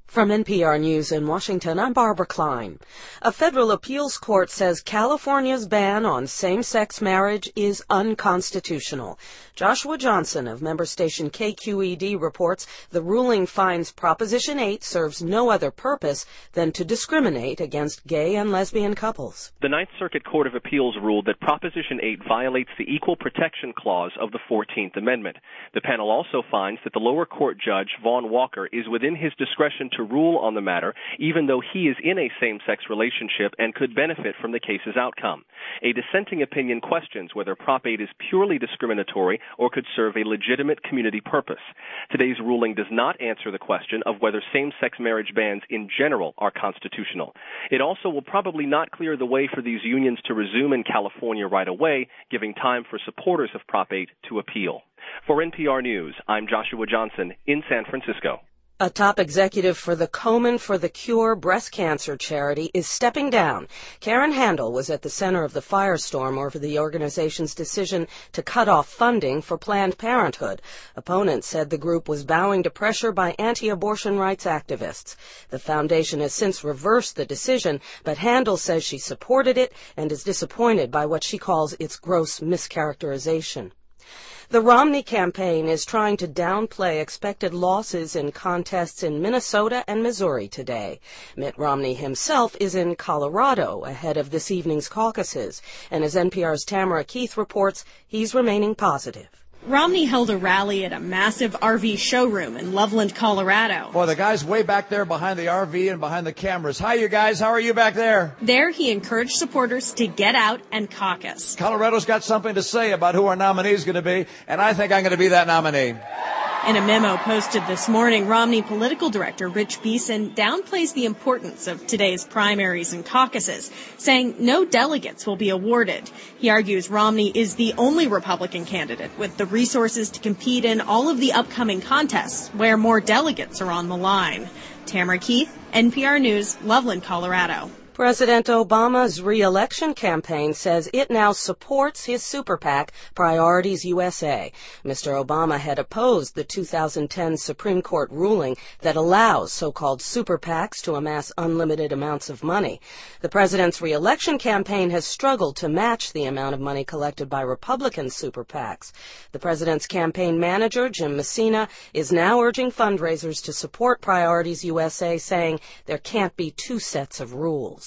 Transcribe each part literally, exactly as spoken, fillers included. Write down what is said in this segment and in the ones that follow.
From N P R News in Washington, I'm Barbara Klein. A federal appeals court says California's ban on same-sex marriage is unconstitutional. Joshua Johnson of member station K Q E D reports the ruling finds Proposition eight serves no other purpose than to discriminate against gay and lesbian couples. The Ninth Circuit Court of Appeals ruled that Proposition eight violates the Equal Protection Clause of the fourteenth Amendment. The panel also finds that the lower court judge, Vaughn Walker, is within his discretion to rule on the matter, even though he is in a same-sex relationship and could benefit from the case's outcome. A dissenting opinion questions whether Prop eight is purely discriminatory or could serve a legitimate community purpose. Today's ruling does not answer the question of whether same-sex marriage bans in general are constitutional. It also will probably not clear the way for these unions to resume in California right away, giving time for supporters of Prop eight to appeal. For N P R News, I'm Joshua Johnson in San Francisco. A top executive for the Komen for the Cure breast cancer charity is stepping down. Karen Handel was at the center of the firestorm over the organization's decision to cut off funding for Planned Parenthood. Opponents said the group was bowing to pressure by anti-abortion rights activists. The foundation has since reversed the decision, but Handel says she supported it and is disappointed by what she calls its gross mischaracterization. The Romney campaign is trying to downplay expected losses in contests in Minnesota and Missouri today. Mitt Romney himself is in Colorado ahead of this evening's caucuses, and as N P R's Tamara Keith reports, he's remaining positive. Romney held a rally at a massive R V showroom in Loveland, Colorado. Boy, the guy's way back there behind the R V and behind the cameras. Hi, you guys. How are you back there? There, he encouraged supporters to get out and caucus. Colorado's got something to say about who our nominee is going to be, and I think I'm going to be that nominee. In a memo posted this morning, Romney political director Rich Beeson downplays the importance of today's primaries and caucuses, saying no delegates will be awarded. He argues Romney is the only Republican candidate with the resources to compete in all of the upcoming contests where more delegates are on the line. Tamara Keith, N P R News, Loveland, Colorado. President Obama's re-election campaign says it now supports his super PAC, Priorities U S A. Mister Obama had opposed the two thousand ten Supreme Court ruling that allows so-called super PACs to amass unlimited amounts of money. The president's re-election campaign has struggled to match the amount of money collected by Republican super PACs. The president's campaign manager, Jim Messina, is now urging fundraisers to support Priorities U S A, saying there can't be two sets of rules.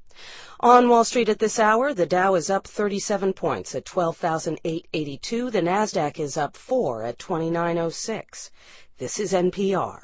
On Wall Street at this hour, the Dow is up thirty-seven points at twelve thousand eight hundred eighty-two. The Nasdaq is up four at twenty-nine oh six. This is N P R.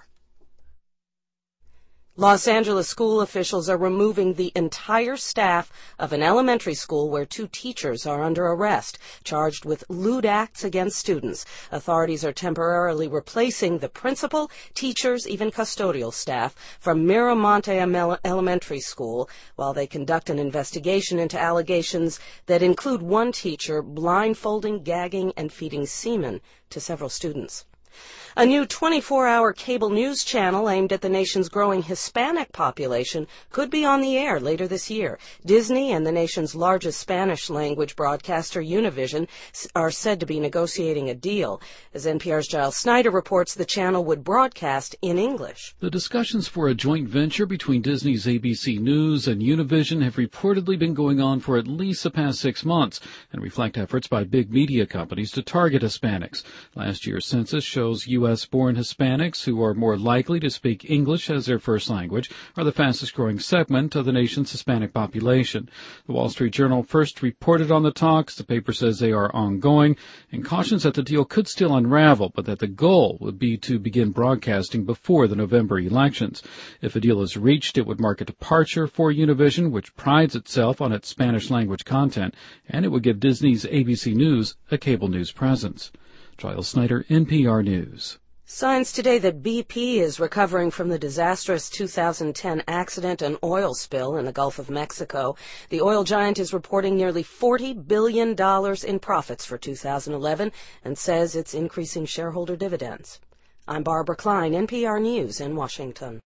Los Angeles school officials are removing the entire staff of an elementary school where two teachers are under arrest, charged with lewd acts against students. Authorities are temporarily replacing the principal, teachers, even custodial staff from Miramonte Elementary School while they conduct an investigation into allegations that include one teacher blindfolding, gagging, and feeding semen to several students. A new twenty-four hour cable news channel aimed at the nation's growing Hispanic population could be on the air later this year. Disney and the nation's largest Spanish-language broadcaster, Univision, are said to be negotiating a deal. As N P R's Giles Snyder reports, the channel would broadcast in English. The discussions for a joint venture between Disney's A B C News and Univision have reportedly been going on for at least the past six months and reflect efforts by big media companies to target Hispanics. Last year's census shows U S born Hispanics, who are more likely to speak English as their first language, are the fastest-growing segment of the nation's Hispanic population. The Wall Street Journal first reported on the talks. The paper says they are ongoing and cautions that the deal could still unravel, but that the goal would be to begin broadcasting before the November elections. If a deal is reached, it would mark a departure for Univision, which prides itself on its Spanish-language content, and it would give Disney's A B C News a cable news presence. Giles Snyder, N P R News. Signs today that B P is recovering from the disastrous two thousand ten accident and oil spill in the Gulf of Mexico. The oil giant is reporting nearly forty billion dollars in profits for two thousand eleven and says it's increasing shareholder dividends. I'm Barbara Klein, N P R News in Washington.